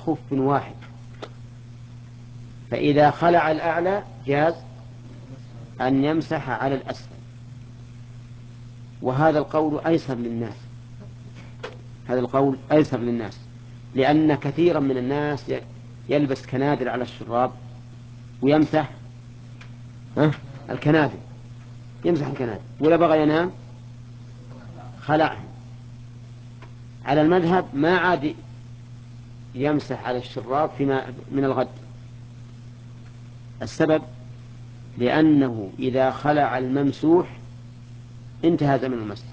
خف واحد، فإذا خلع الأعلى جاز أن يمسح على الأسفل. وهذا القول أيسر للناس، هذا القول أيسر للناس، لأن كثيرا من الناس يلبس كنادر على الشراب ويمسح الكنادر، يمسح الكنادر، ولا بغى ينام خلعها. على المذهب ما عاد يمسح على الشراب فيما من الغد. السبب لأنه إذا خلع الممسوح انتهى زمن المسح،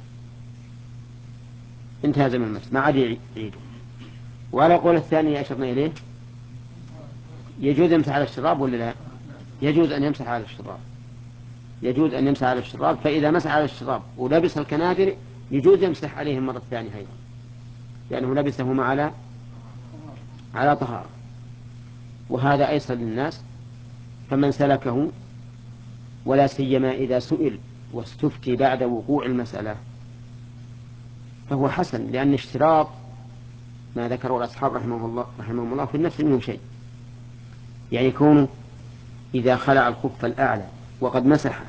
انتهى زمن المسح، ما عاد يعيده. وعلى قول الثاني أشرنا إليه يجوز يمسح على الشراب ولا لا؟ يجوز أن يمسح على الشراب، يجوز أن يمسح على الشراب. فإذا مسح على الشراب ولبس الكنادر يجوز يمسح عليه مرة ثانية أيضا، لأنه لبسهما على طهارة. وهذا أيسر للناس، فمن سلكه، ولا سيما إذا سئل واستفتي بعد وقوع المسألة، فهو حسن، لأن اشتراط ما ذكره الأصحاب رحمهم الله في النفس منه شيء. يعني يكون إذا خلع الخف الأعلى وقد مسح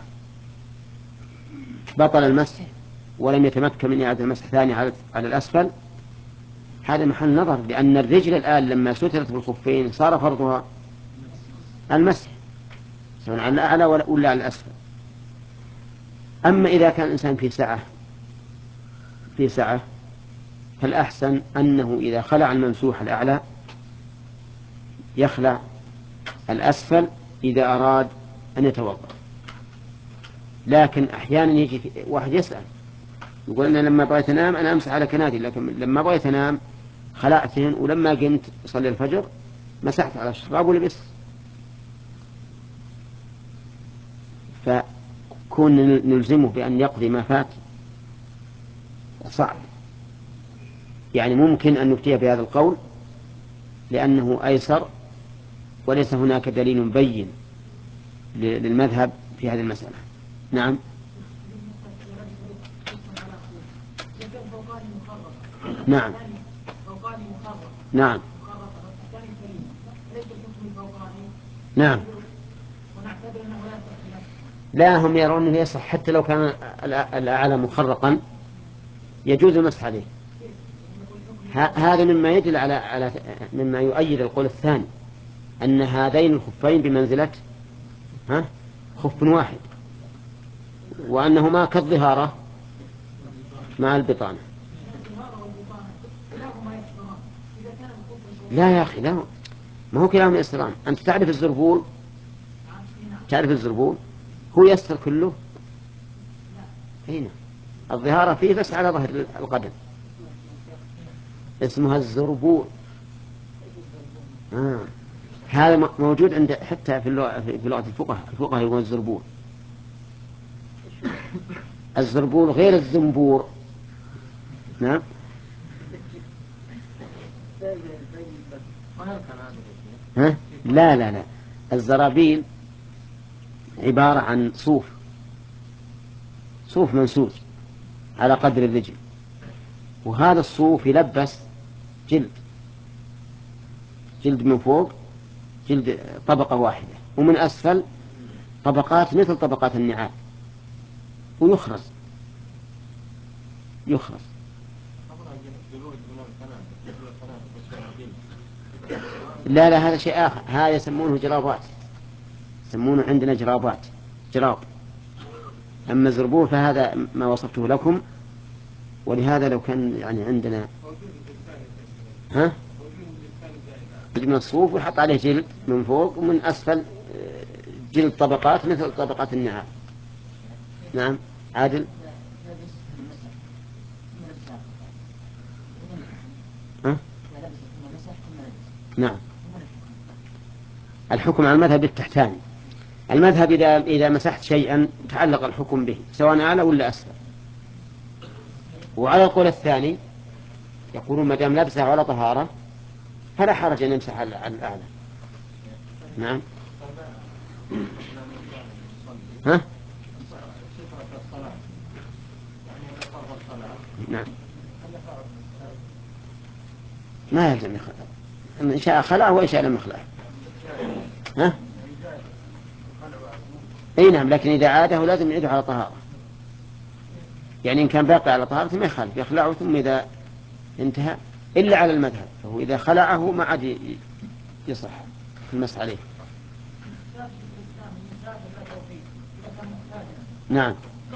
بطل المسح ولم يتمكن من إعادة المسح ثاني على الأسفل، هذا محل نظر، لأن الرجل الآن لما سترت بالخفين صار فرضها المسح سواء على الأعلى ولا على الأسفل. أما إذا كان الإنسان في سعة فالأحسن أنه إذا خلع الممسوح الأعلى يخلع الأسفل إذا أراد أن يتوضأ. لكن أحيانا يجي واحد يسأل يقول أنا لما بغيت أنام أنا أمسح على كنادي، لكن لما بغيت أنام خلعتهن، ولما قمت أصلي الفجر مسحت على الشراب ولبس. فكون نلزمه بأن يقضي ما فات صعب. يعني ممكن أن نفتي بهذا القول لأنه أيسر، وليس هناك دليل بين للمذهب في هذه المسألة. نعم. نعم. نعم. نعم. لا، هم يرون أنه يصح حتى لو كان الأعلى مخرقا يجوز المسح عليه. هذا مما يدل على مما يؤيد القول الثاني، أن هذين الخفين بمنزلة خف واحد، وأنهما كالظهارة مع البطانة. لا يا أخي، لا، ما هو كلام يستران. أنت تعرف الزربول، تعرف الزربول هو يستر كله هنا، الظهارة فيه بس على ظهر القدم، اسمها الزربول. هذا موجود عند حتى في لغة الفقهاء يقول الزربول. الزربول غير الزنبور. نعم. لا لا لا، الزرابيل عبارة عن صوف منسوج على قدر الرجل، وهذا الصوف يلبس جلد من فوق، جلد طبقة واحدة، ومن أسفل طبقات مثل طبقات النعال، ويخرز. لا لا، هذا شيء آخر، هذا يسمونه جرابات، يسمونه عندنا جراب. أما الزربول فهذا ما وصفته لكم. ولهذا لو كان يعني عندنا من الصوف ويحط عليه جلد من فوق ومن أسفل جلد طبقات مثل طبقات النعام. نعم. عادل. نعم. الحكم على المذهب التحتاني. المذهب إذا مسحت شيئا تعلق الحكم به سواء أعلى ولا أسفل. وعلى القول الثاني يقولون ما دام لبسه على طهارة فلا حرج أن يمسح على الأعلى. نعم. نعم. ما يلزم يخلع، إن شاء خلعه وإن شاء لم يخلعه. ها؟ أي نعم، لكن إذا عاده لازم يعيده على طهارة. يعني إن كان باقي على طهارة ما يخالف يخلعه ثم إذا انتهى، إلا على المذهب، فهو إذا خلعه ما عاد يصح المسح عليه. نعم.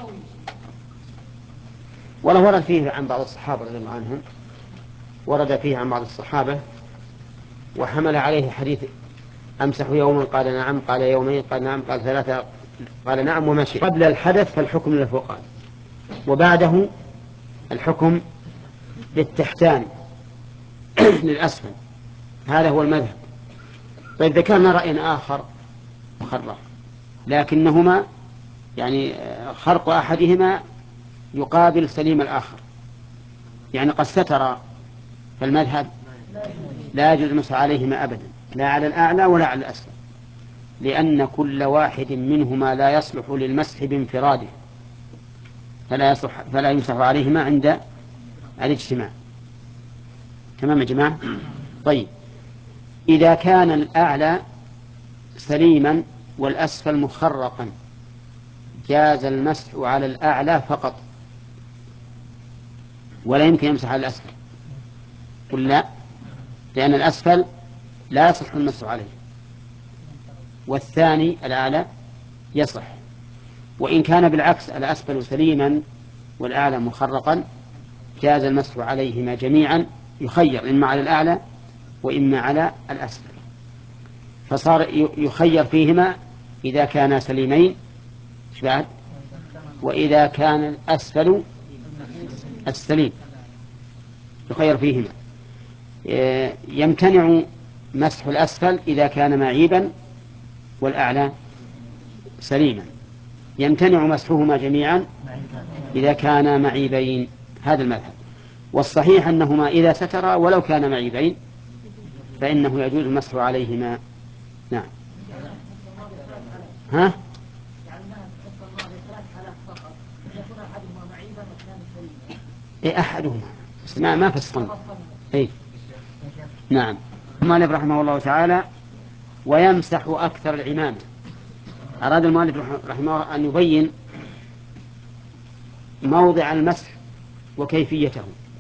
والله ورد فيه عن بعض الصحابة رضي الله عنهم، ورد فيه عن بعض الصحابة وحمل عليه حديث أمسح يوما قال نعم، قال يومين قال نعم، قال ثلاثة قال نعم، ومشي. قبل الحدث فالحكم للفوقان، وبعده الحكم للتحتان للأسفل. هذا هو المذهب. طيب ذكرنا رأي آخر مخرق، لكنهما يعني خرق أحدهما يقابل سليم الآخر، يعني قد ستر، فالمذهب لا يجوز المسح عليهما أبدا، لا على الأعلى ولا على الأسفل، لأن كل واحد منهما لا يصلح للمسح بانفراده، فلا يمسح عليهما عند الاجتماع. تمام يا جماعة؟ طيب، إذا كان الأعلى سليما والأسفل مخرقا جاز المسح على الأعلى فقط، ولا يمكن يمسح على الأسفل. قل لا، لأن الأسفل لا يصح المسح عليه، والثاني الأعلى يصح. وإن كان بالعكس الأسفل سليما والأعلى مخرقا جاز المسح عليهما جميعا، يخير إما على الأعلى وإما على الأسفل، فصار يخير فيهما إذا كانا سليمين بعد، وإذا كان الأسفل السليم يخير فيهما. يمتنع مسح الأسفل إذا كان معيبا والأعلى سليما، يمتنع مسحهما جميعا إذا كانا معيبين. هذا المذهب. والصحيح أنهما إذا سترا ولو كان معيبين فإنه يجوز المسح عليهما. نعم. ها؟ إيه أحدهما، بس ما فصلنا. إيه نعم. المؤلف رحمه الله تعالى ويمسح أكثر العمامة. أراد المؤلف رحمه الله أن يبين موضع المسح وكيفيته،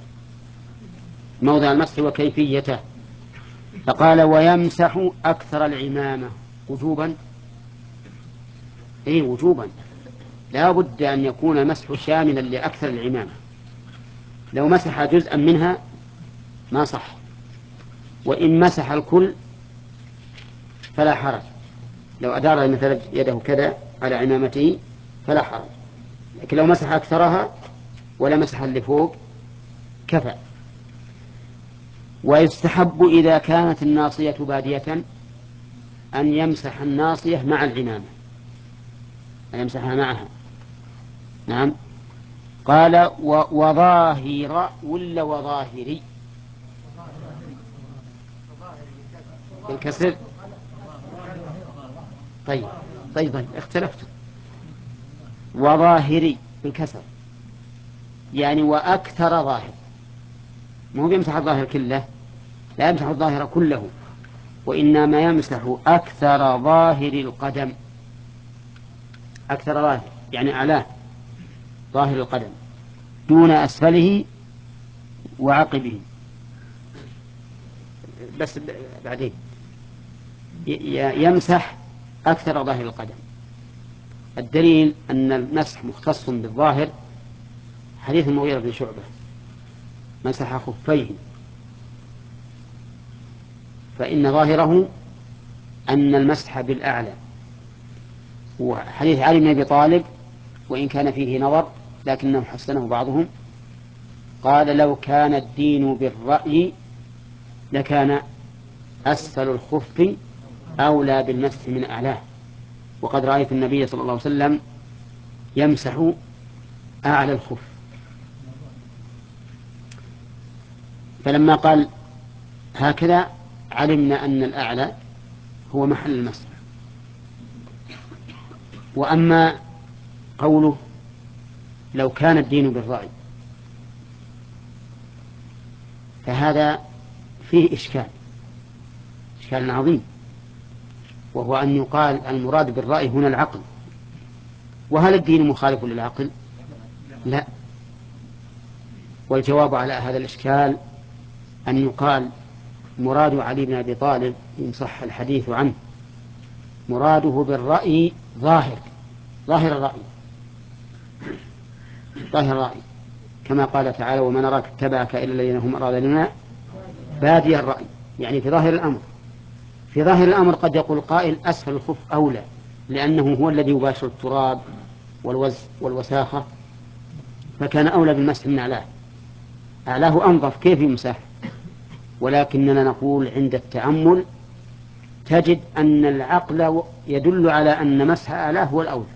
موضع المسح وكيفيته، فقال ويمسح أكثر العمامة وجوبا. إيه وجوبا، لا بد أن يكون المسح شاملا لأكثر العمامة. لو مسح جزءا منها ما صح، وإن مسح الكل فلا حرج. لو أدار مثلا يده كذا على عمامته فلا حرج، لكن لو مسح أكثرها ولا مسح اللي فوق كفى. ويستحب إذا كانت الناصية بادية أن يمسح الناصية مع العمامة، أن يمسحها معها. نعم. قال وظاهر ولا وظاهري بالكسر؟ طيب اختلفت. وظاهري بالكسر يعني وأكثر ظاهر، مو يمسح الظاهر كله، لا يمسح الظاهر كله، وإنما يمسح أكثر ظاهر القدم. أكثر ظاهر يعني أعلاه، ظاهر القدم دون أسفله وعقبه. بس بعدين يمسح أكثر ظاهر القدم. الدليل أن المسح مختص بالظاهر حديث المغيرة بن شعبة مسح خفيه، فإن ظاهره أن المسح بالأعلى. وحديث علي بن أبي طالب وإن كان فيه نظر لكنه حسنه بعضهم، قال لو كان الدين بالرأي لكان أسفل الخف أولى بالمسح من أعلاه، وقد رأيت النبي صلى الله عليه وسلم يمسح أعلى الخف. فلما قال هكذا علمنا أن الأعلى هو محل المسح. وأما قوله لو كان الدين بالرأي فهذا فيه إشكال، إشكال عظيم، وهو أن يقال المراد بالرأي هنا العقل. وهل الدين مخالف للعقل؟ لا. والجواب على هذا الإشكال أن يقال مراد علي بن أبي طالب إن صح الحديث عنه مراده بالرأي ظاهر الرأي، ظاهر الرأي، كما قال تعالى: وما نراك اتبعك إلا الذين هم أراذلنا بادي الرأي. يعني في ظاهر الأمر. في ظاهر الأمر قد يقول قائل: أسفل الخف أولى، لأنه هو الذي يباشر التراب والوساخة، فكان أولى بالمسح من أعلاه. أعلاه أنظف، كيف يمسح؟ ولكننا نقول عند التأمل تجد أن العقل يدل على أن مسح أعلاه هو الأولى.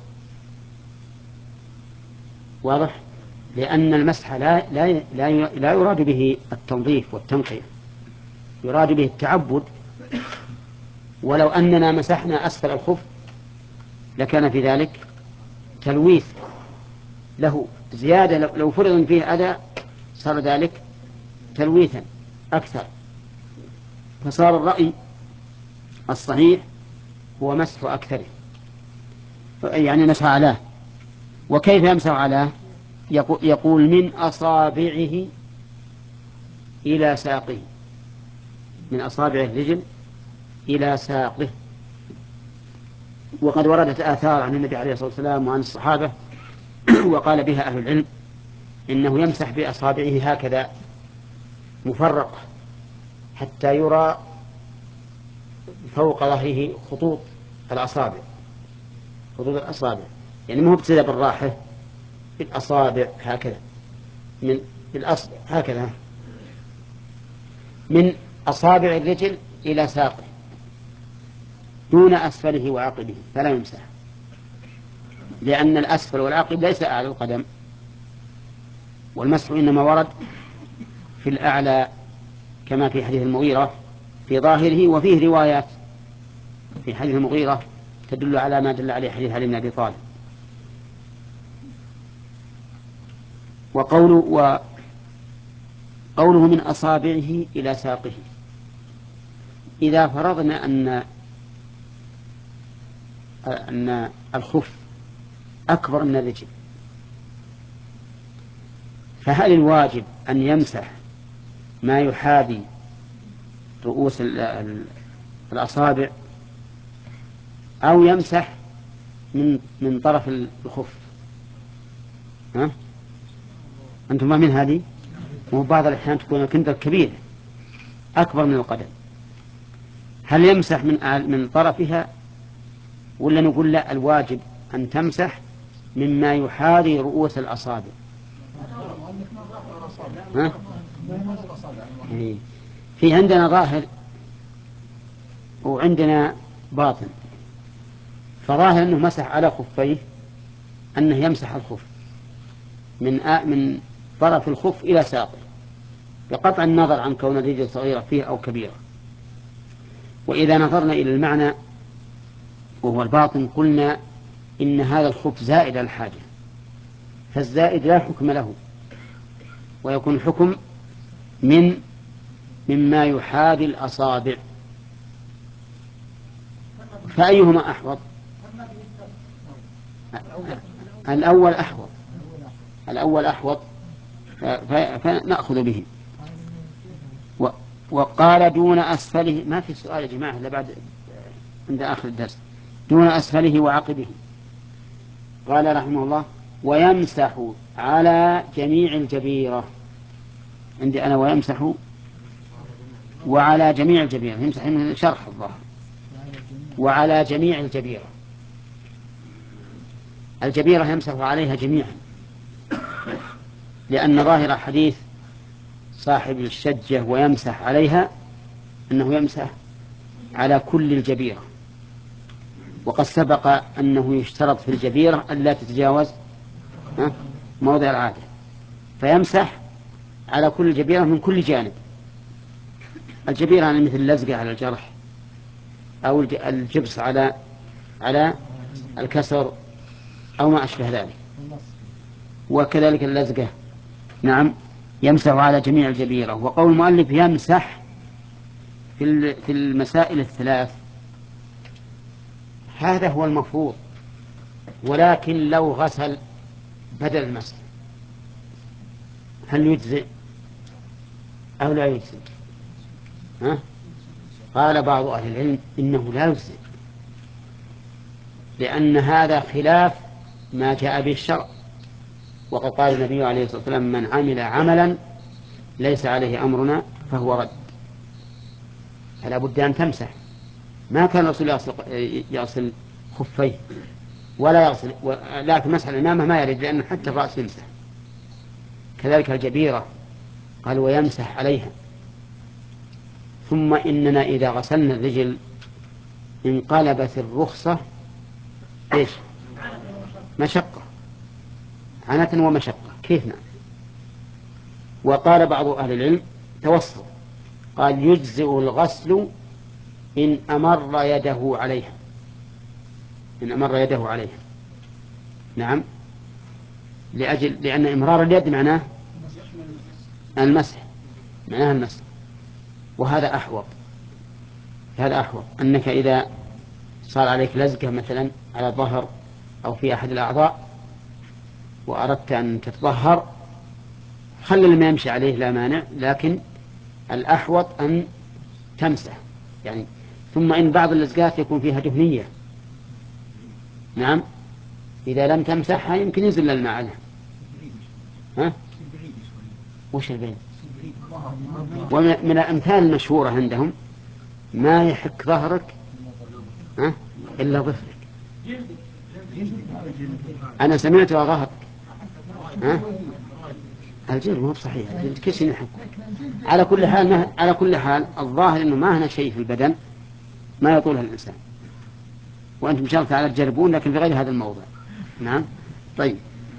واضح؟ لأن المسح لا يراد به التنظيف والتنقية، يراد به التعبد. ولو أننا مسحنا أسفل الخف لكان في ذلك تلويث له زيادة، لو فرض فيه أذى صار ذلك تلويثا أكثر. فصار الرأي الصحيح هو مسح أكثره، يعني مسح علاه. وكيف يمسح علاه؟ يقول من أصابعه إلى ساقه، من أصابع الرجل إلى ساقه. وقد وردت آثار عن النبي عليه الصلاة والسلام وعن الصحابة وقال بها أهل العلم إنه يمسح بأصابعه هكذا مفرقة حتى يرى فوق ظهره خطوط الأصابع، يعني مو بتبدأ بالراحة، بالأصابع هكذا، من الأصبع هكذا، من أصابع الرجل إلى ساقه دون أسفله وعقبه، فلا يمسح، لأن الأسفل والعقب ليس أعلى القدم، والمسح إنما ورد في الأعلى كما في حديث المغيرة في ظاهره. وفيه روايات في حديث المغيرة تدل على ما دل عليه حديث علي بن أبي طالب. وقوله من أصابعه إلى ساقه، إذا فرضنا أن الخف أكبر من الرجل، فهل الواجب أن يمسح ما يحاذي رؤوس الأصابع أو يمسح من طرف الخف؟ أنتم ما من هذه؟ وبعض الأحيان تكون الكندة كبيرة أكبر من القدم، هل يمسح من طرفها ولا نقول لا، الواجب أن تمسح مما يحاذي رؤوس الأصابع؟ في عندنا ظاهر وعندنا باطن. فظاهر أنه مسح على خفيه، أنه يمسح الخف من طرف الخف إلى ساقه بقطع النظر عن كون الرجل صغيرة فيه أو كبيرة. وإذا نظرنا إلى المعنى وهو الباطن قلنا إن هذا الخف زائد على الحاجة، فالزائد لا حكم له، ويكون حكم مما يحاذي الأصابع. فأيهما أحوط؟ الأول أحوط فنأخذ به. وقال دون أسفله، ما في سؤال يا جماعة إلا بعد عند آخر الدرس، دون أسفله وعقبه. قال رحمه الله: ويمسح على جميع الجبيرة. عندي أنا ويمسح وعلى جميع الجبيرة، يمسح من شرح الظهر، وعلى جميع الجبيرة. الجبيرة يمسح عليها جميعا، لأن ظاهر حديث صاحب الشجة ويمسح عليها أنه يمسح على كل الجبيرة. وقد سبق أنه يشترط في الجبيرة ألا تتجاوز موضع العادة، فيمسح على كل الجبيرة من كل جانب. الجبيرة يعني مثل اللزقة على الجرح، أو الجبس على الكسر أو ما أشبه ذلك، وكذلك اللزقة. نعم، يمسح على جميع الجبيرة. وقول المؤلف يمسح في المسائل الثلاث هذا هو المفروض، ولكن لو غسل بدل المسح هل يجزئ أو لا يجزئ؟ قال بعض أهل العلم إنه لا يجزئ، لأن هذا خلاف ما جاء به الشرع، وقد قال النبي عليه الصلاة والسلام: من عمل عملا ليس عليه أمرنا فهو رد. فلا بد أن تمسح. ما كان الرسول يغسل خفيه ولا يغسل، لكن مسح الإمامة ما يرد، لأنه حتى الرأس يمسح. كذلك الجبيرة قال ويمسح عليها. ثم إننا إذا غسلنا الرجل انقلبت الرخصة إيش؟ مشقة، عنة ومشقة. كيف نعم؟ وقال بعض أهل العلم توسط، قال يجزئ الغسل إن أمر يده عليها، إن أمر يده عليها. نعم، لأن إمرار اليد معناه المسح، معناه المسح. وهذا أحوط، هذا أحوط، أنك إذا صار عليك لزقة مثلا على الظهر أو في أحد الأعضاء وأردت أن تتطهر، خلي الماء يمشي عليه لا مانع، لكن الأحوط أن تمسح يعني. ثم إن بعض اللزقات يكون فيها دهنية، نعم، إذا لم تمسحها يمكن ينزل الماء عليها. وش البين؟ ومن الأمثال المشهورة عندهم: ما يحك ظهرك إلا ظفرك. أنا سمعت ظهرك الجلد مو بصحيح، الجلد كيف يحك؟ على كل حال الظاهر إنه ما هنا شيء في البدن ما يطولها الإنسان، وأنتم إن شاء الله تعالى تجربون، لكن في غير هذا الموضع. نعم. طيب،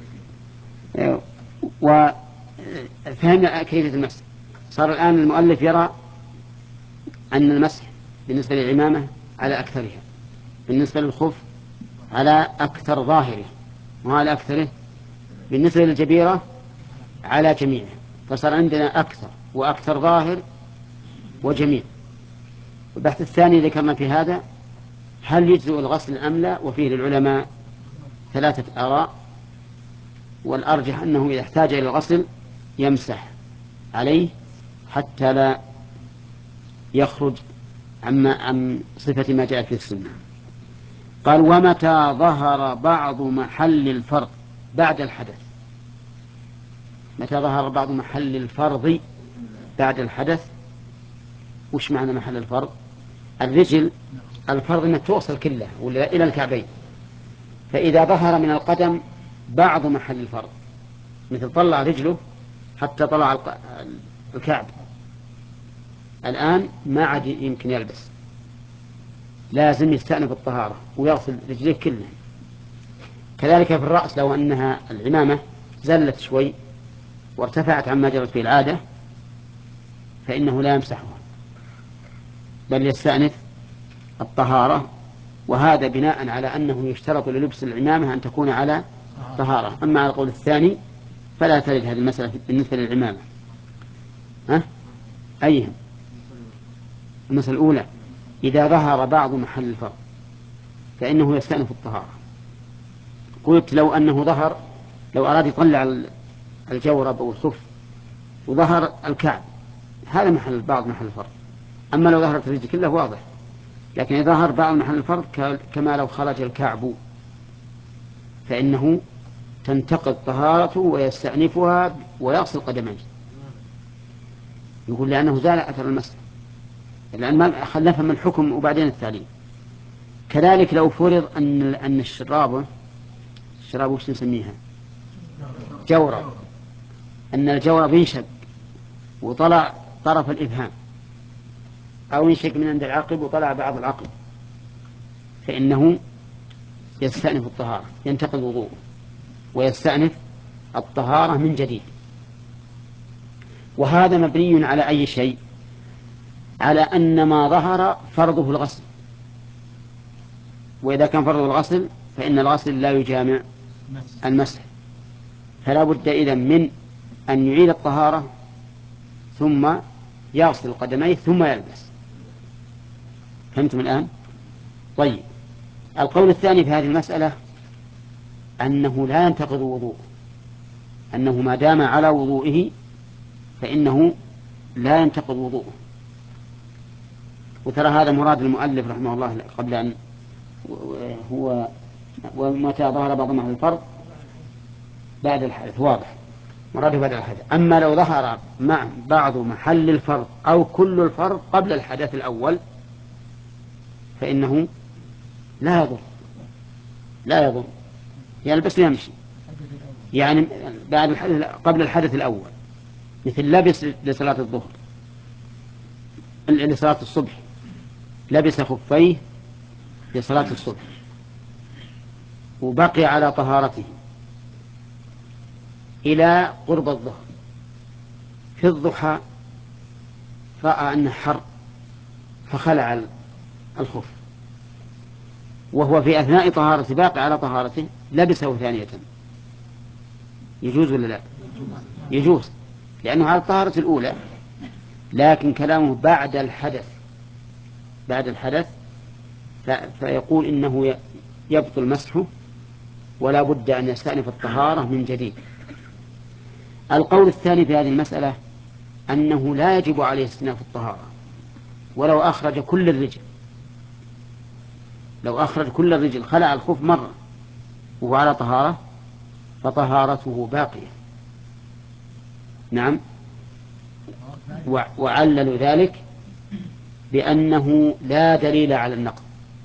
وفهمنا كيفية المسح. صار الآن المؤلف يرى أن المسح بالنسبة للعمامة على أكثرها، بالنسبة للخف على أكثر ظاهره، وعلى أكثره بالنسبة للجبيرة على جميعه. فصار عندنا أكثر وأكثر ظاهر وجميع. البحث الثاني ذكرنا في هذا: هل يجزئ الغسل أم لا؟ وفيه للعلماء ثلاثة آراء، والأرجح أنه إذا احتاج إلى الغسل يمسح عليه حتى لا يخرج عن صفة ما جاء في السنة. قال: ومتى ظهر بعض محل الفرض بعد الحدث. متى ظهر بعض محل الفرض بعد الحدث؟ وش معنى محل الفرض؟ الرجل الفرض أنها توصل كلها ولا إلى الكعبين، فإذا ظهر من القدم بعض محل الفرض، مثل طلع رجله حتى طلع الكعب، الآن ما عاد يمكن يلبس، لازم يستأنف الطهارة ويغسل رجليه كلها. كذلك في الرأس، لو أنها العمامة زلت شوي وارتفعت عما جرت في العادة فإنه لا يمسحها، بل يستأنف الطهارة، وهذا بناء على أنه يشترط للبس العمامة أن تكون على طهارة. أما على القول الثاني فلا ترد هذه المسألة بالنسبة للعمامة. أيهم؟ المسألة الأولى: إذا ظهر بعض محل الفرض فإنه يستأنف الطهارة. قلت لو أنه ظهر، لو أراد يطلع الجورب أو الخف وظهر الكعب، هذا بعض محل الفرض. أما لو ظهرت الرجل كله واضح، لكن إذا ظهر بعض محل الفرض كما لو خرج الكعب فإنه تنتقض طهارته ويستأنفها ويغسل قدميه. يقول لأنه زال أثر المسح، لأن ما خلفها من الحكم وبعدين التعليم. كذلك لو فرض أن الشراب وش نسميها؟ جورب، أن الجورب ينشق وطلع طرف الإبهام، أو ينشق من عند العقب وطلع بعض العقب، فإنه يستأنف الطهارة، ينتقض وضوءه ويستأنف الطهارة من جديد. وهذا مبني على أي شيء؟ على أن ما ظهر فرضه الغسل، وإذا كان فرضه الغسل فإن الغسل لا يجامع المسح، فلا بد إذن من أن يعيد الطهارة ثم يغسل قدميه ثم يلبس. فهمتم الآن؟ طيب، القول الثاني في هذه المسألة أنه لا ينتقض وضوءه، أنه ما دام على وضوئه فإنه لا ينتقض وضوءه. وترى هذا مراد المؤلف رحمه الله قبل أن هو ومتى ظهر بعض محل الفرض بعد الحدث، واضح مراده بعد الحدث. أما لو ظهر مع بعض محل الفرض أو كل الفرض قبل الحدث الأول فإنه لا يضر، لا يضر، يلبس ويمشي. يعني بعد الحدث قبل الحدث الأول، مثل لبس لصلاة الظهر لصلاة الصبح، لبس خفيه لصلاة الصبح وبقي على طهارته إلى قرب الظهر، في الضحى رأى أنه حر فخلع الخف، وهو في أثناء طهارته باقي على طهارته لبسه ثانية، يجوز ولا لا؟ يجوز، لأنه على الطهارة الأولى. لكن كلامه بعد الحدث، بعد الحدث فيقول إنه يبطل مسحه ولا بد أن يستأنف الطهارة من جديد. القول الثاني في هذه المسألة أنه لا يجب عليه استئناف الطهارة ولو أخرج كل الرجل، لو أخرج كل الرجل خلع الخف مرة وهو على طهارة فطهارته باقية. نعم، وعللوا ذلك بأنه لا دليل على النقض،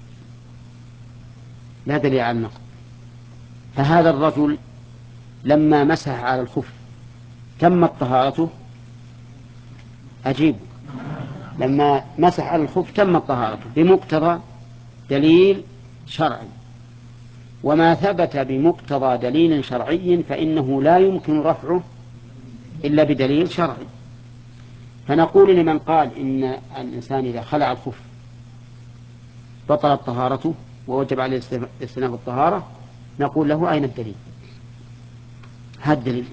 لا دليل على النقض. فهذا الرجل لما مسح على الخف تمت طهارته، أجيب، لما مسح على الخف تمت طهارته بمقتضى دليل شرعي، وما ثبت بمقتضى دليل شرعي فإنه لا يمكن رفعه إلا بدليل شرعي. فنقول لمن قال إن الإنسان إذا خلع الخف بطلت طهارته ووجب عليه استئناف الطهارة، نقول له أين الدليل؟ هذا الدليل.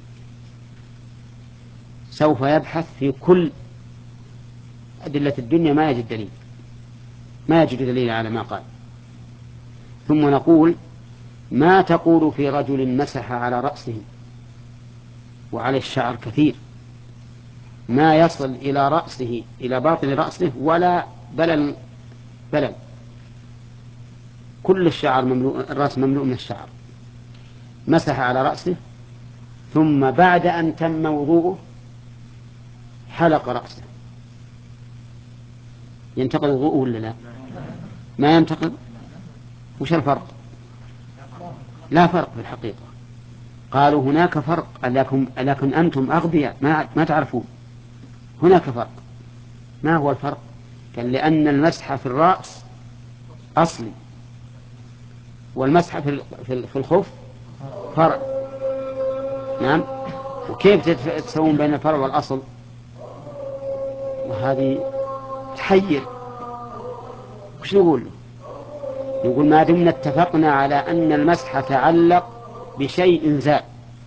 سوف يبحث في كل أدلة الدنيا ما يجد دليل، ما يجد دليل على ما قال. ثم نقول ما تقول في رجل مسح على رأسه وعلى الشعر كثير ما يصل إلى رأسه إلى باطن رأسه ولا بلل، كل الشعر مملوء، الرأس مملوء من الشعر، مسح على رأسه ثم بعد أن تم وضوءه حلق رأسه، ينتقض وضوءه ولا لا؟ ما ينتقض. وش الفرق؟ لا فرق في الحقيقة. قالوا هناك فرق، لكن أنتم أغبياء ما تعرفون. هناك فرق. ما هو الفرق؟ كان لأن المسح في الرأس أصلي والمسح في الخف فرع. نعم، وكيف تسوون بين الفرع والأصل؟ وهذه تحير. وش نقول؟ نقول ما دمنا اتفقنا على أن المسح تعلق بشيء زال،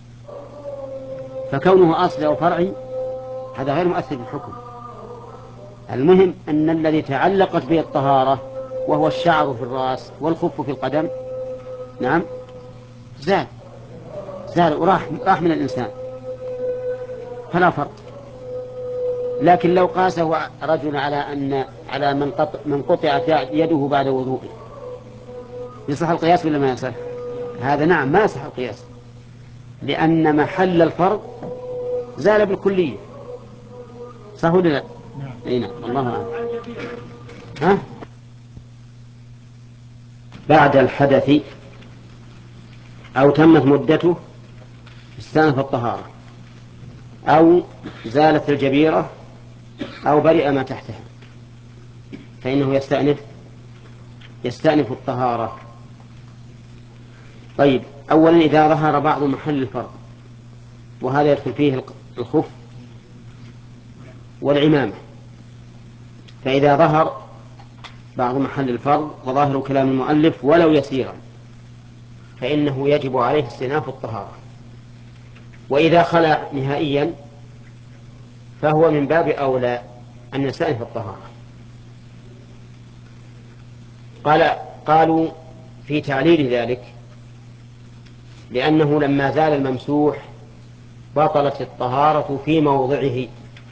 فكونه أصلي أو فرعي هذا غير مؤثر في الحكم. المهم أن الذي تعلقت به الطهارة وهو الشعر في الرأس والخف في القدم، نعم، زال وراح من الإنسان، فلا فرق. لكن لو قاسه رجل على من قطعت يده بعد وضوءه، يصح القياس ولا ما يصح؟ هذا نعم ما يصح القياس، لأن محل الفرض زال بالكلية. صح ولا لا؟ اي نعم، الله أعلم. ها؟ بعد الحدث أو تمت مدته استأنف الطهارة، أو زالت الجبيرة أو برئ ما تحتها، فإنه يستأنف الطهارة. طيب، أولا إذا ظهر بعض محل الفرض، وهذا يدخل فيه الخف والعمامة. فإذا ظهر بعض محل الفرض وظاهر كلام المؤلف ولو يسيرا فإنه يجب عليه استئناف الطهارة. وإذا خلع نهائيا فهو من باب أولى أن يستأنف الطهارة. قالوا في تعليل ذلك لأنه لما زال الممسوح بطلت الطهارة في موضعه،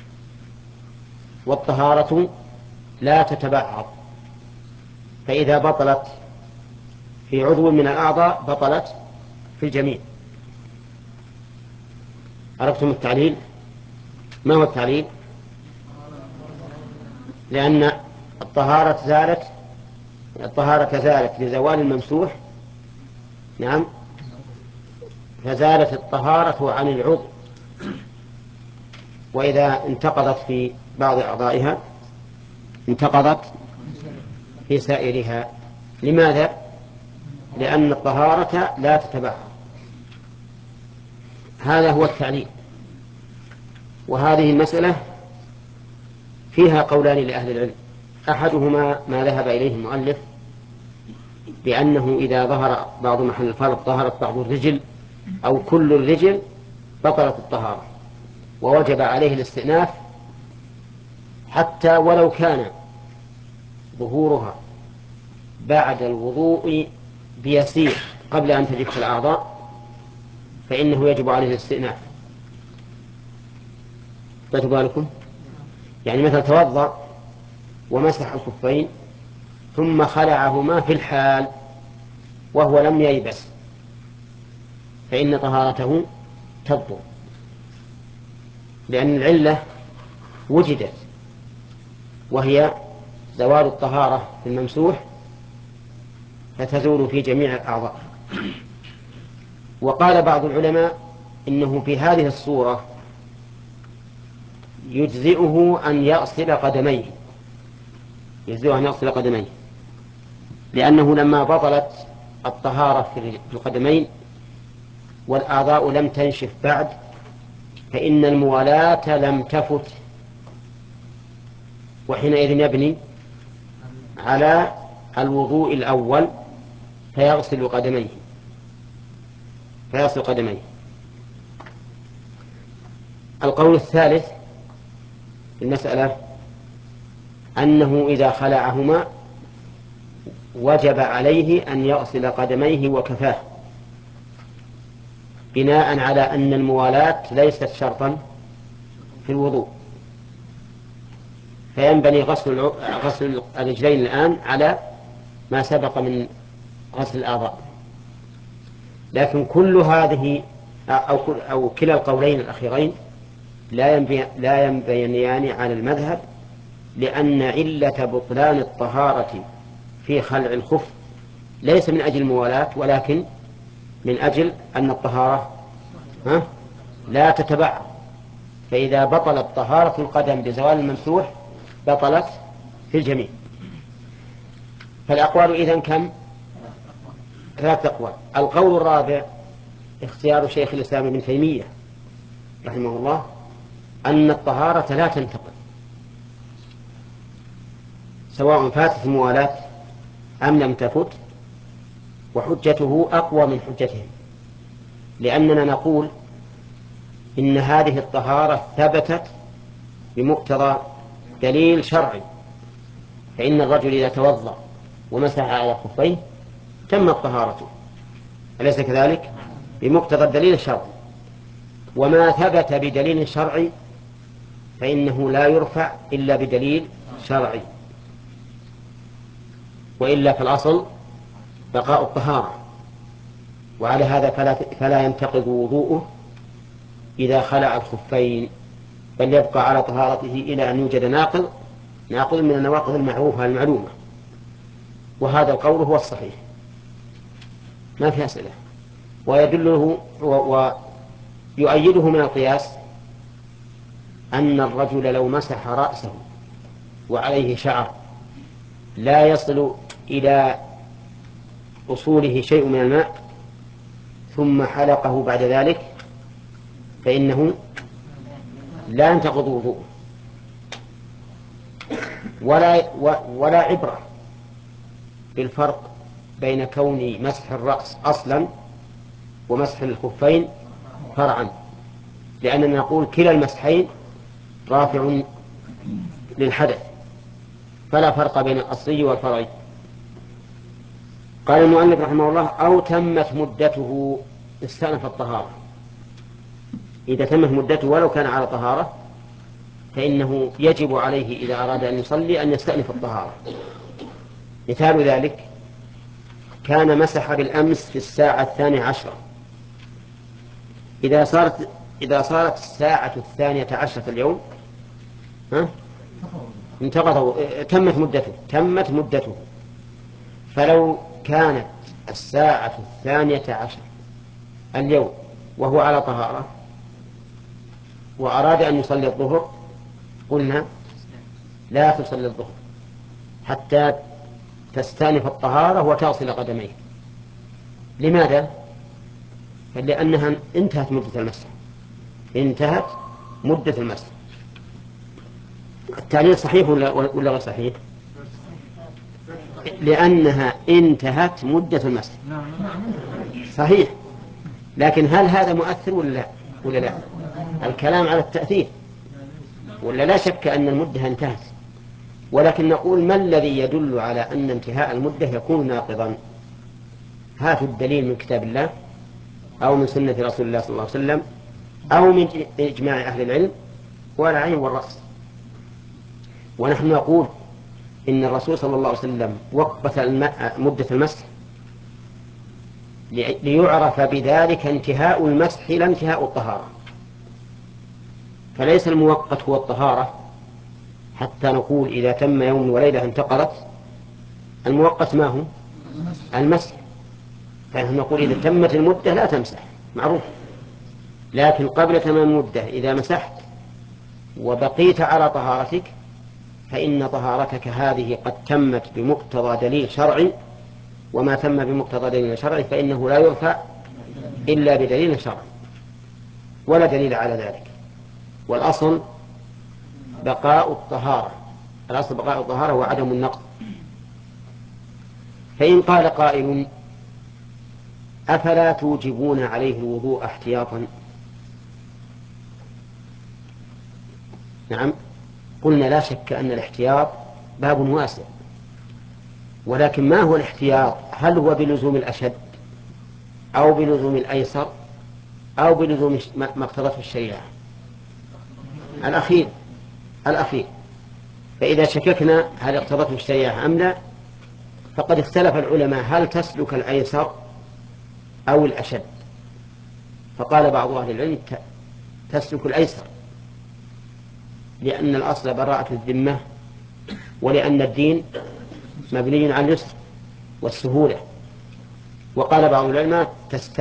والطهارة لا تتبعض، فإذا بطلت في عضو من الأعضاء بطلت في الجميع. عرفتم التعليل؟ ما هو التعليل؟ لأن الطهارة زالت لزوال الممسوح، نعم، فزالت الطهارة عن العضو، وإذا انتقضت في بعض أعضائها انتقضت في سائرها. لماذا؟ لأن الطهارة لا تتبعها. هذا هو التعليل. وهذه المسألة فيها قولان لأهل العلم، أحدهما ما ذهب إليه المؤلف بأنه إذا ظهر بعض محل الفرض ظهرت بعض الرجل أو كل الرجل بطلت الطهارة ووجب عليه الاستئناف، حتى ولو كان ظهورها بعد الوضوء بيسير قبل أن تجف الأعضاء فإنه يجب عليه الاستئناف. خذوا بالكم، يعني مثل توضأ ومسح الخفين ثم خلعهما في الحال وهو لم ييبس فإن طهارته تبطل، لأن العلة وجدت وهي زوال الطهارة في الممسوح فتزول في جميع الأعضاء. وقال بعض العلماء إنه في هذه الصورة يجزئه أن يغسل قدميه، لأنه لما بطلت الطهارة في القدمين والأعضاء لم تنشف بعد فإن الموالاة لم تفت، وحينئذ يبني على الوضوء الأول فيغسل قدميه. القول الثالث في المسألة أنه إذا خلعهما وجب عليه أن يغسل قدميه وكفاه، بناء على أن الموالاة ليست شرطا في الوضوء، فينبني غسل الرجلين الآن على ما سبق من غسل الأعضاء. لكن كل هذه أو كلا القولين الأخيرين لا ينبنيان على المذهب، لأن علة بطلان الطهارة في خلع الخف ليس من أجل الموالاة ولكن من أجل أن الطهارة لا تتبع، فإذا بطلت طهارة القدم بزوال الممسوح بطلت في الجميع. فالأقوال إذن كم؟ 3 أقوال. القول الرابع اختيار شيخ الإسلام ابن تيمية رحمه الله أن الطهارة لا تنتقل سواء فاتت الموالاة أم لم تفت، وحجته أقوى من حجتهم، لأننا نقول إن هذه الطهارة ثبتت بمقتضى دليل شرعي، فإن الرجل إذا توضأ ومسح على خفيه تمت طهارته، أليس كذلك؟ بمقتضى الدليل الشرعي، وما ثبت بدليل شرعي فإنه لا يرفع إلا بدليل شرعي، وإلا فالأصل بقاء الطهارة. وعلى هذا فلا ينتقض وضوءه إذا خلع الخفين، بل يبقى على طهارته إلى أن يوجد ناقض من النواقض المعروفة المعلومة، وهذا القول هو الصحيح ما في أسئلة. ويدله ويؤيده من القياس أن الرجل لو مسح رأسه وعليه شعر لا يصل إلى أصوله شيء من الماء ثم حلقه بعد ذلك فإنه لا ينتقض وضوءه ولا عبرة بالفرق بين كون مسح الرأس أصلا ومسح الخفين فرعا، لأننا نقول كلا المسحين رافع للحدث، فلا فرق بين الأصلي والفرعي. قال المؤلف رحمه الله أو تمت مدته استأنف الطهارة. إذا تمت مدته ولو كان على طهارة فإنه يجب عليه إذا أراد أن يصلي أن يستأنف الطهارة. مثال ذلك كان مسح بالأمس في الساعة 12، إذا صارت الساعة 12 اليوم انتقض، تمت مدته. فلو كانت الساعة 12 اليوم وهو على طهارة وأراد أن يصلي الظهر قلنا لا تصلي الظهر حتى تستأنف الطهارة وتصل قدميه. لماذا؟ لأنها انتهت مدة المسح، انتهت مدة المسح. التعليل صحيح ولا غير صحيح؟ لأنها انتهت مدة المسح صحيح، لكن هل هذا مؤثر ولا لا؟ الكلام على التأثير، ولا لا شك أن المدة انتهت، ولكن نقول ما الذي يدل على أن انتهاء المدة يكون ناقضا؟ هاتوا الدليل من كتاب الله أو من سنة رسول الله صلى الله عليه وسلم أو من إجماع أهل العلم ولا عين والرأس. ونحن نقول إن الرسول صلى الله عليه وسلم وقت مدة المسح ليعرف بذلك انتهاء المسح لا انتهاء الطهارة، فليس الموقت هو الطهارة حتى نقول إذا تم يوم وليلة انتقلت. الموقت ما هو؟ المسح. فنحن نقول إذا تمت المدة لا تمسح، معروف. لكن قبل تمام المدة إذا مسحت وبقيت على طهارتك فإن طهارتك هذه قد تمت بمقتضى دليل شرعي، وما تم بمقتضى دليل شرعي فإنه لا يرفع إلا بدليل شرعي ولا دليل على ذلك. والأصل بقاء الطهارة، الأصل بقاء الطهارة وعدم النقض. فإن قال قائل أفلا توجبون عليه الوضوء احتياطا؟ نعم، قلنا لا شك أن الاحتياط باب واسع، ولكن ما هو الاحتياط؟ هل هو بلزوم الأشد أو بلزوم الأيسر أو بلزوم ما اقتضته الشريعة؟ الأخير. فإذا شككنا هل اقتضته الشريعة أم لا فقد اختلف العلماء هل تسلك الأيسر أو الأشد. فقال بعض أهل العلم تسلك الأيسر، لأن الأصل براءة الذمة، ولأن الدين مبني على اليسر والسهولة. وقال بعض العلماء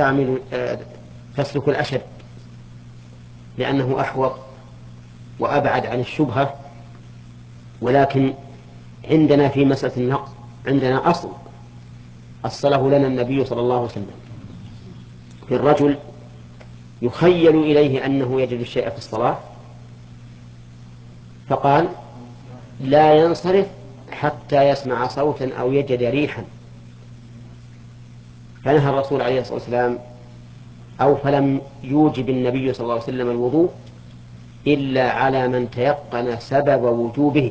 تسلك الأشد لأنه أحوط وأبعد عن الشبهة. ولكن عندنا في مسألة النقض عندنا أصله لنا النبي صلى الله عليه وسلم في الرجل يخيل إليه أنه يجد الشيء في الصلاة فقال لا ينصرف حتى يسمع صوتا أو يجد ريحا، فنهى الرسول عليه الصلاة والسلام فلم يوجب النبي صلى الله عليه وسلم الوضوء إلا على من تيقن سبب وجوبه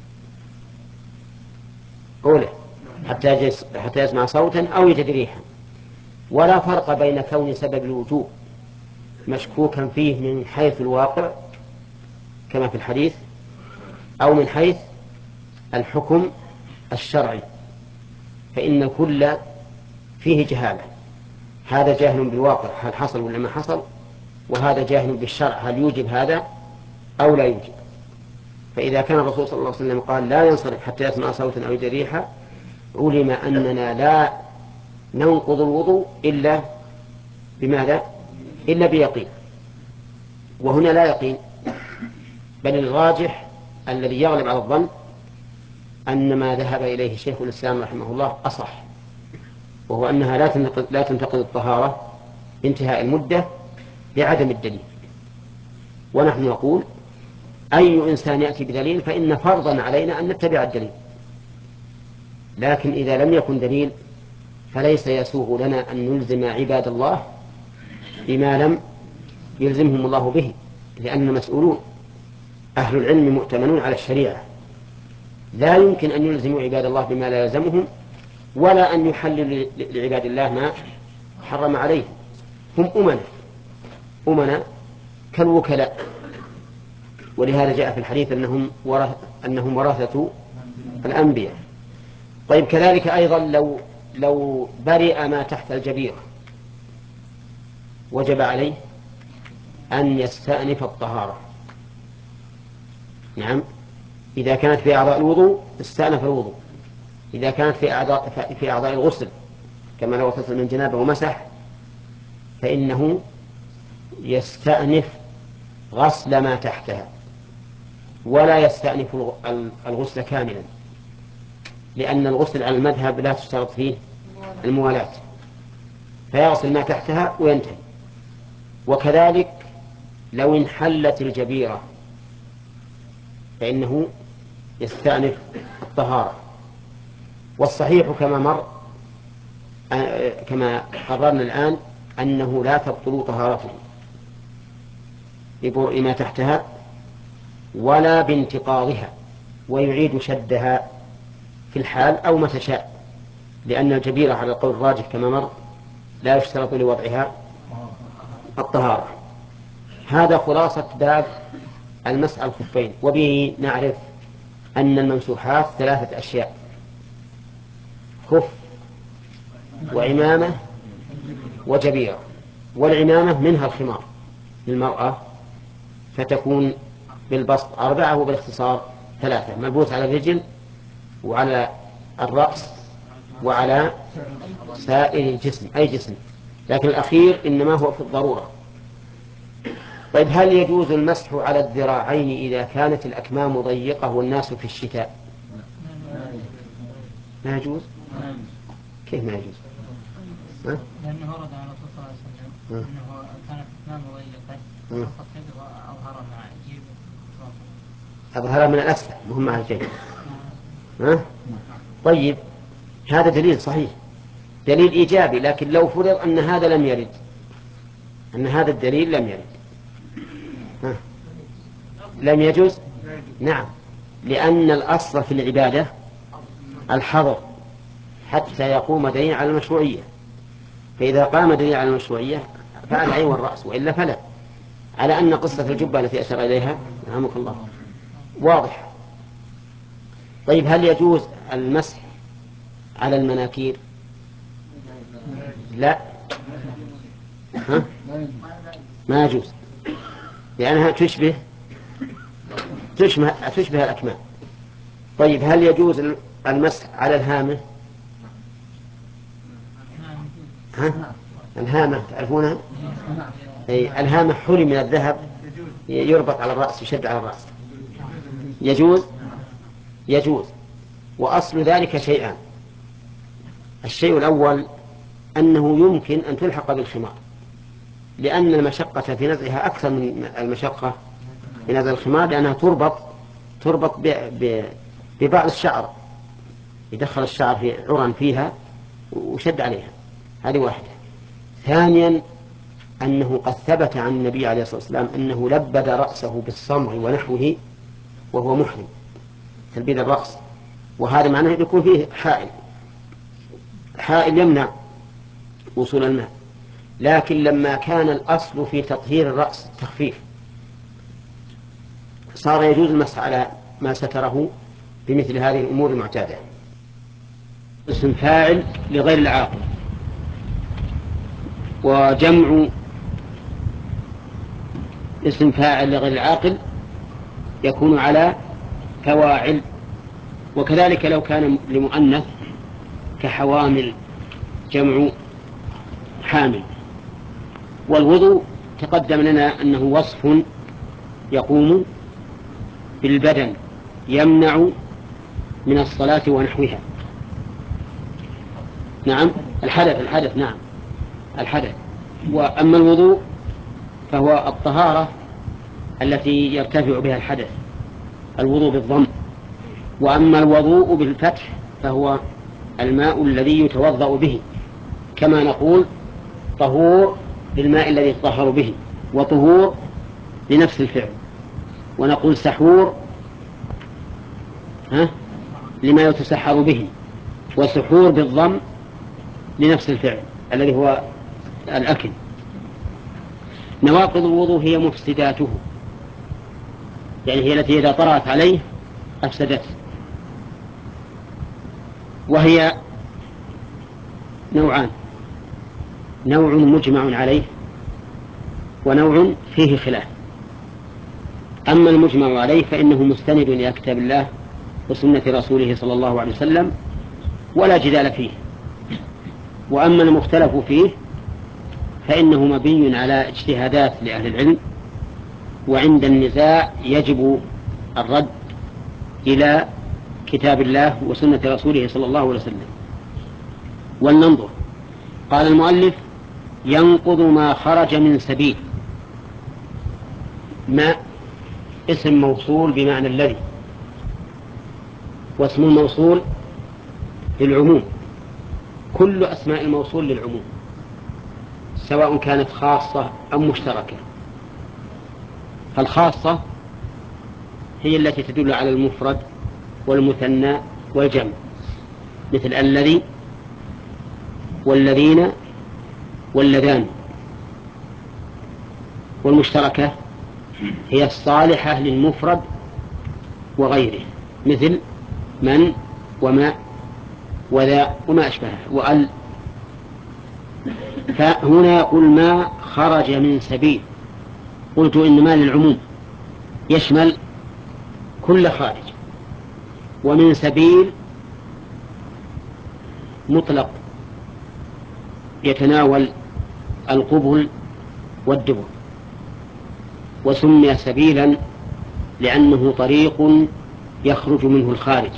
قوله حتى يسمع صوتا أو يجد ريحا. ولا فرق بين كون سبب الوجوب مشكوكا فيه من حيث الواقع كما في الحديث أو من حيث الحكم الشرعي، فإن الكل فيه جهالة. هذا جاهل بالواقع هل حصل ولا ما حصل، وهذا جاهل بالشرع هل يوجب هذا أو لا يوجب. فإذا كان الرسول صلى الله عليه وسلم قال لا ينصرف حتى يسمع صوتا أو يجد ريحا علم أننا لا ننقض الوضوء إلا بماذا؟ إلا بيقين. وهنا لا يقين، بل الراجح الذي يغلب على الظن أن ما ذهب إليه شيخ الإسلام رحمه الله أصح، وهو أنها لا تنتقض الطهارة انتهاء المدة بعدم الدليل. ونحن نقول أي إنسان يأتي بدليل فإن فرضا علينا أن نتبع الدليل، لكن إذا لم يكن دليل فليس يسوغ لنا أن نلزم عباد الله بما لم يلزمهم الله به، لأن مسؤولون أهل العلم مؤتمنون على الشريعة، لا يمكن أن يلزموا عباد الله بما لا يلزمهم ولا أن يحلل لعباد الله ما حرم عليه. هم أمنا كالوكلاء، ولهذا جاء في الحديث أنهم ورثة الأنبياء. طيب كذلك أيضا لو برئ ما تحت الجبيرة وجب عليه أن يستأنف الطهارة. نعم، إذا كانت في أعضاء الوضوء استأنف الوضوء، إذا كانت في أعضاء الغسل كما لو اغتسل من جنابه ومسح فإنه يستأنف غسل ما تحتها، ولا يستأنف الغسل كاملا، لأن الغسل على المذهب لا تشترط فيه الموالاة، فيغسل ما تحتها وينتهي. وكذلك لو انحلت الجبيرة فإنه يستأنف الطهارة. والصحيح كما قررنا الآن أنه لا تبطل طهارته ببرء ما تحتها ولا بانتقاضها، ويعيد شدها في الحال أو متى شاء، لأن الجبيرة على القول الراجح كما مر لا يشترط لوضعها الطهارة. هذا خلاصة باب المسح على الخفين. وبه نعرف أن الممسوحات 3 أشياء: خف وعمامة وجبيرة. والعمامة منها الخمار للمرأة فتكون بالبسط 4 وبالاختصار 3، ملبوس على الرجل وعلى الرأس وعلى سائر الجسم، أي جسم، لكن الأخير إنما هو في الضرورة. طيب هل يجوز المسح على الذراعين إذا كانت الأكمام ضيقة والناس في الشتاء؟ ما يجوز. كيف ما يجوز؟ لأنه ورد على الرسول صلى الله عليه وسلم أنه كانت أكمامه ضيقة أظهر مع جيبه، أظهر من الأسفل مهم مع الجيب. طيب هذا دليل صحيح، دليل إيجابي، لكن لو فرض أن هذا لم يرد، أن هذا الدليل لم يرد، لم يجوز. نعم، لأن الأصل في العبادة الحظر حتى يقوم دليل على المشروعية، فإذا قام دليل على المشروعية فعل عين والرأس، وإلا فلا. على أن قصة الجبة التي أشار إليها رحمك الله واضح. طيب هل يجوز المسح على المناكير؟ لا، ما يجوز، لأنها تشبه الأكمام. طيب هل يجوز المسح على الهامة؟ الهامة تعرفونها؟ أي الهامة حلي من الذهب يربط على الرأس، يشد على الرأس. يجوز. وأصل ذلك شيئان: الشيء الأول أنه يمكن أن تلحق بالخمار، لأن المشقة في نزعها أكثر من المشقة في نزع الخمار، لأنها تربط ببعض الشعر، يدخل الشعر في عرى فيها وشد عليها. هذه واحدة. ثانيا أنه قد ثبت عن النبي عليه الصلاة والسلام أنه لبد رأسه بالصمغ ونحوه وهو محرم، تلبيد الرأس، وهذا معناه يكون فيه حائل يمنع وصول الماء. لكن لما كان الأصل في تطهير الرأس التخفيف صار يجوز المسح على ما ستره بمثل هذه الأمور المعتادة. اسم فاعل لغير العاقل، وجمع اسم فاعل لغير العاقل يكون على فواعل. وكذلك لو كان لمؤنث كحوامل جمع حامل. والوضوء تقدم لنا أنه وصف يقوم بالبدن يمنع من الصلاة ونحوها. نعم، الحدث نعم الحدث. وأما الوضوء فهو الطهارة التي يرتفع بها الحدث، الوضوء بالضم. وأما الوضوء بالفتح فهو الماء الذي يتوضأ به، كما نقول طهور بالماء الذي يتطهر به، وطهور لنفس الفعل. ونقول سحور لما يتسحر به، وسحور بالضم لنفس الفعل الذي هو الأكل. نواقض الوضوء هي مفسداته، يعني هي التي إذا طرأت عليه أفسدته، وهي نوعان: نوع مجمع عليه ونوع فيه خلاف. أما المجمع عليه فإنه مستند إلى كتاب الله وسنة رسوله صلى الله عليه وسلم ولا جدال فيه. وأما المختلف فيه فإنه مبني على اجتهادات لأهل العلم، وعند النزاع يجب الرد إلى كتاب الله وسنة رسوله صلى الله عليه وسلم. ولننظر. قال المؤلف: ينقض ما خرج من سبيل. ما اسم موصول بمعنى الذي، واسم الموصول للعموم، كل أسماء الموصول للعموم سواء كانت خاصة أو مشتركة. فالخاصة هي التي تدل على المفرد والمثنى والجمع، مثل الذي والذين واللذان. والمشتركة هي الصالحة للمفرد وغيره، مثل من وما وذا وما أشبهه وأل. فهنا يقول ما خرج من سبيل. قلت إن ما للعموم يشمل كل خارج، ومن سبيل مطلق يتناول القبل والدبر، وسمي سبيلا لأنه طريق يخرج منه الخارج.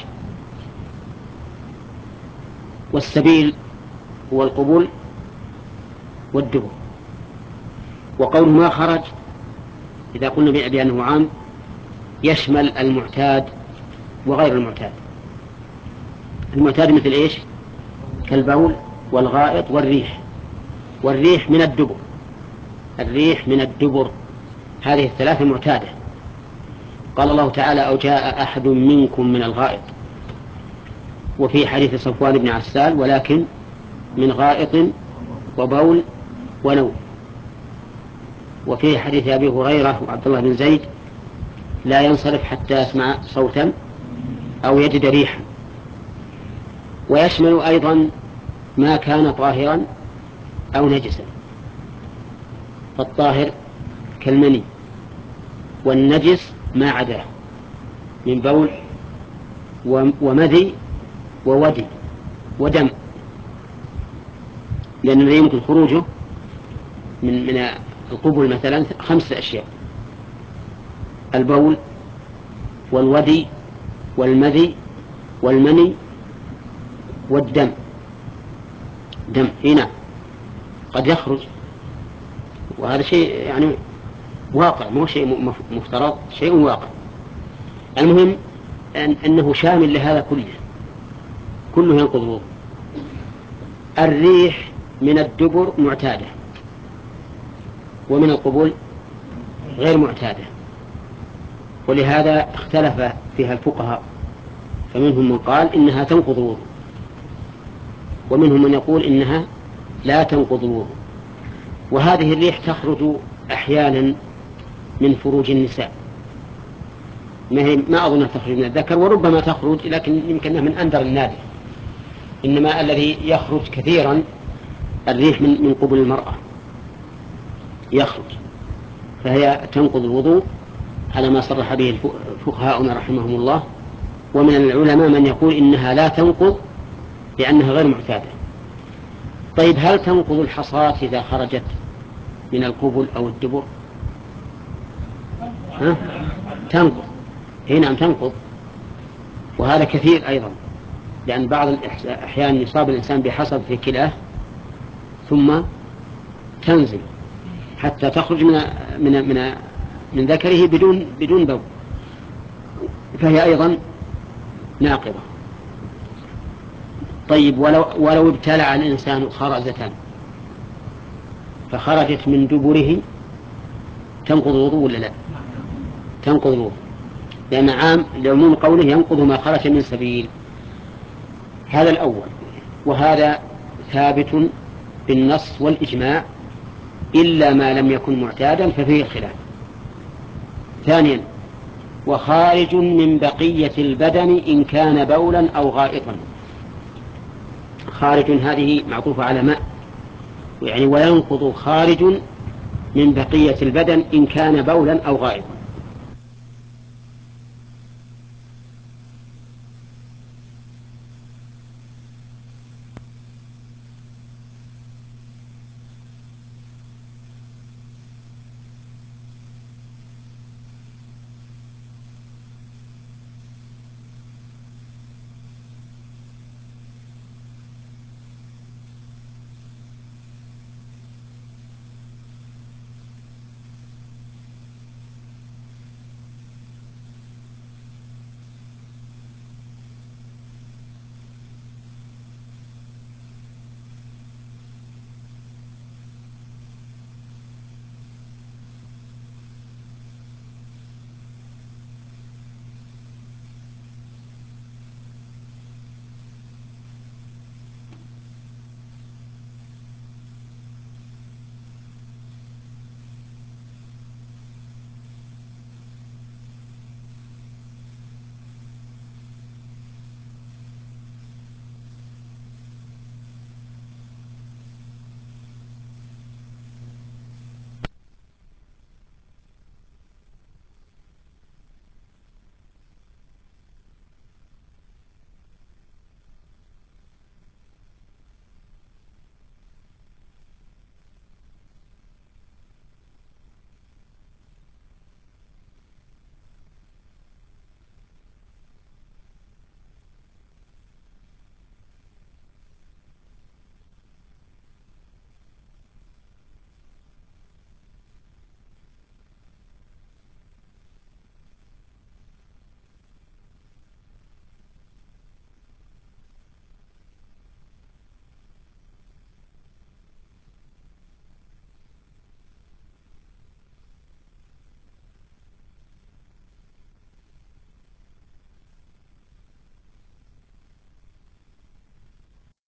والسبيل هو القبول والدبر. وقول ما خرج إذا قلنا بأنه عام يشمل المعتاد وغير المعتاد. المعتاد مثل إيش؟ كالبول والغائط والريح. والريح من الدبر، الريح من الدبر، هذه الثلاثة معتادة. قال الله تعالى: أو جاء أحد منكم من الغائط. وفي حديث صفوان بن عسال: ولكن من غائط وبول ونوم. وفي حديث أبي هريرة وعبد الله بن زيد: لا ينصرف حتى يسمع صوتا أو يجد ريحا. ويشمل أيضا ما كان طاهرا أو نجسا، فالطاهر كالمني، والنجس ما عداه من بول ومذي وودي ودم، لأنه يمكن خروجه من القبل مثلا 5 أشياء: البول والودي والمذي والمني والدم. دم هنا قد يخرج، وهذا شيء يعني واقع، مو شيء مفترض، شيء واقع. المهم أنه شامل لهذا كله ينقض الوضوء. الريح من الدبر معتادة، ومن القبول غير معتادة، ولهذا اختلف فيها الفقهاء، فمنهم من قال إنها تنقض الوضوء، ومنهم من يقول إنها لا تنقض الوضوء. وهذه الريح تخرج أحيانا من فروج النساء، ما أظنها تخرج من الذكر، وربما تخرج لكن يمكنها من أندر النادر. إنما الذي يخرج كثيرا الريح من قبل المرأة يخرج، فهي تنقض الوضوء على ما صرح به الفقهاء رحمهم الله. ومن العلماء من يقول إنها لا تنقض لأنها غير معتادة. طيب هل تنقض الحصاة إذا خرجت من القبل أو الدبر؟ تنقض. نعم تنقض، وهذا كثير أيضا، لأن بعض الأحيان يصاب الإنسان بحصى في كلاه ثم تنزل حتى تخرج من ذكره بدون بول، فهي أيضا ناقضة. طيب ولو ابتلع الإنسان خرزة فخرجت من دبره تنقض الوضوء ولا لا؟ تنقض الوضوء، لأن عام لعموم قوله ينقض ما خرج من سبيل. هذا الأول، وهذا ثابت بالنص والإجماع إلا ما لم يكن معتادا ففيه الخلاف. ثانيا، وخارج من بقية البدن إن كان بولا أو غائطا. خارج هذه معطوفة على ماء، يعني وينقض خارج من بقية البدن إن كان بولا أو غائطا.